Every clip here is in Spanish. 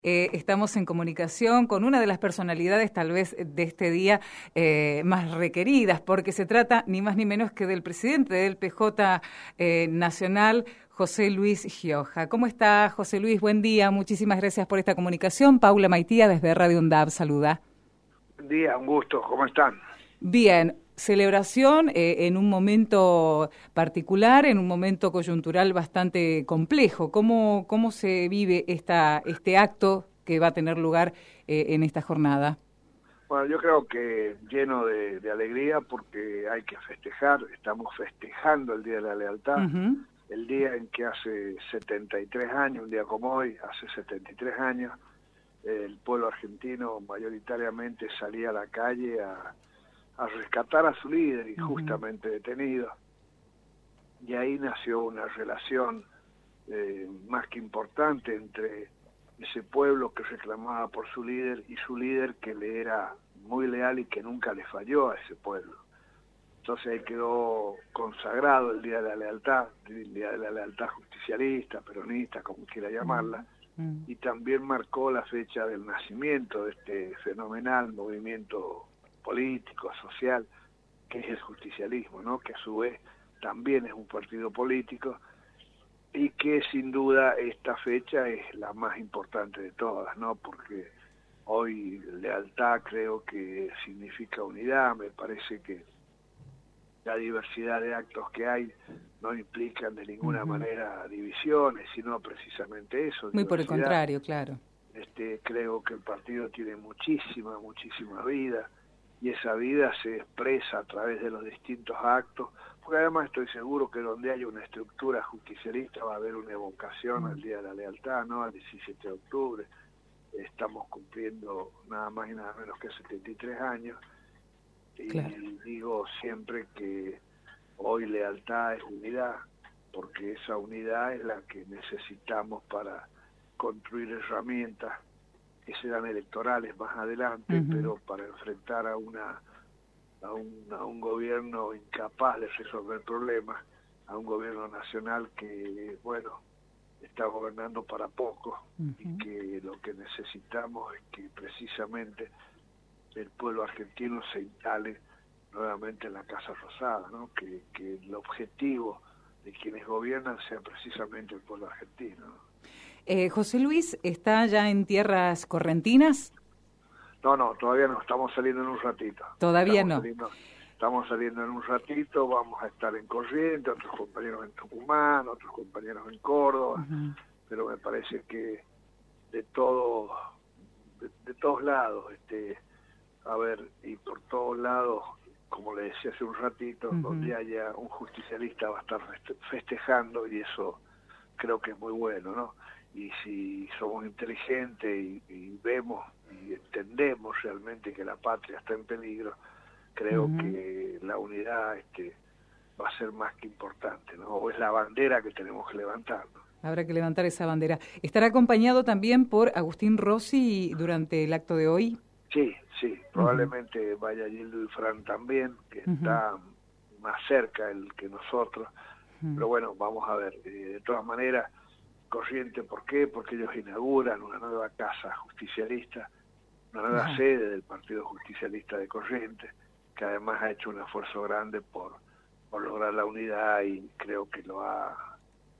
Estamos en comunicación con una de las personalidades tal vez de este día más requeridas, porque se trata ni más ni menos que del presidente del PJ Nacional, José Luis Gioja. ¿Cómo está, José Luis? Buen día, muchísimas gracias por esta comunicación. Paula Maitía desde Radio UNDAV, saluda. Buen día, un gusto, ¿cómo están? Bien, celebración en un momento particular, en un momento coyuntural bastante complejo. ¿Cómo se vive este acto que va a tener lugar en esta jornada? Bueno, yo creo que lleno de alegría porque hay que festejar, estamos festejando el Día de la Lealtad, el día en que hace 73 años, un día como hoy, hace 73 años, el pueblo argentino mayoritariamente salía a la calle a rescatar a su líder injustamente detenido, y ahí nació una relación más que importante entre ese pueblo que reclamaba por su líder y su líder que le era muy leal y que nunca le falló a ese pueblo. Entonces ahí quedó consagrado el Día de la Lealtad, el Día de la Lealtad justicialista, peronista, como quiera llamarla, y también marcó la fecha del nacimiento de este fenomenal movimiento político, social, que es el justicialismo, ¿no? Que a su vez también es un partido político y que sin duda esta fecha es la más importante de todas, ¿no? Porque hoy lealtad creo que significa unidad, me parece que la diversidad de actos que hay no implican de ninguna manera divisiones, sino precisamente eso. Muy diversidad. Por el contrario, claro. Creo que el partido tiene muchísima vida, y esa vida se expresa a través de los distintos actos, porque además estoy seguro que donde haya una estructura justicialista va a haber una evocación al Día de la Lealtad, ¿no? Al 17 de octubre, estamos cumpliendo nada más y nada menos que 73 años, y claro, digo siempre que hoy lealtad es unidad, porque esa unidad es la que necesitamos para construir herramientas que serán electorales más adelante, pero para enfrentar a un gobierno incapaz de resolver problemas, a un gobierno nacional que, bueno, está gobernando para poco, y que lo que necesitamos es que precisamente el pueblo argentino se instale nuevamente en la Casa Rosada, ¿no? Que el objetivo de quienes gobiernan sea precisamente el pueblo argentino, ¿no? José Luis, ¿está ya en tierras correntinas? No, todavía no, estamos saliendo en un ratito. ¿Todavía no? Estamos saliendo en un ratito, vamos a estar en Corrientes, otros compañeros en Tucumán, otros compañeros en Córdoba, pero me parece que de todos lados, a ver, y por todos lados, como le decía hace un ratito, donde haya un justicialista va a estar festejando, y eso creo que es muy bueno, ¿no? Y si somos inteligentes y vemos y entendemos realmente que la patria está en peligro, creo que la unidad va a ser más que importante, ¿no? O es la bandera que tenemos que levantar, ¿no? Habrá que levantar esa bandera. ¿Estará acompañado también por Agustín Rossi durante el acto de hoy? Sí, probablemente vaya Gildo y Fran también, que está más cerca que nosotros, pero bueno, vamos a ver. De todas maneras, Corrientes, ¿por qué? Porque ellos inauguran una nueva casa justicialista, una nueva sede del Partido Justicialista de Corrientes, que además ha hecho un esfuerzo grande por lograr la unidad, y creo que lo ha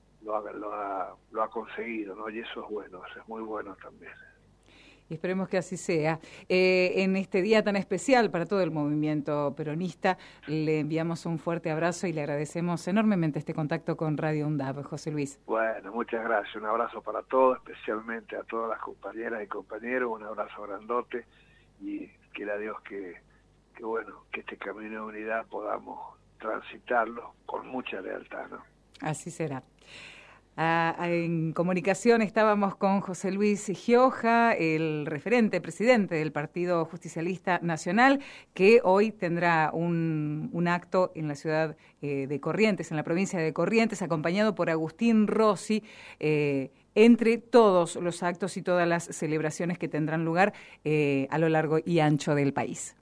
conseguido, ¿no? Y eso es bueno, eso es muy bueno también. Y esperemos que así sea. En este día tan especial para todo el movimiento peronista, le enviamos un fuerte abrazo y le agradecemos enormemente este contacto con Radio UNDAV, José Luis. Bueno, muchas gracias. Un abrazo para todos, especialmente a todas las compañeras y compañeros. Un abrazo grandote, y quiera Dios que este camino de unidad podamos transitarlo con mucha lealtad, ¿no? Así será. En comunicación estábamos con José Luis Gioja, el presidente del Partido Justicialista Nacional, que hoy tendrá un acto en la ciudad de Corrientes, en la provincia de Corrientes, acompañado por Agustín Rossi, entre todos los actos y todas las celebraciones que tendrán lugar a lo largo y ancho del país.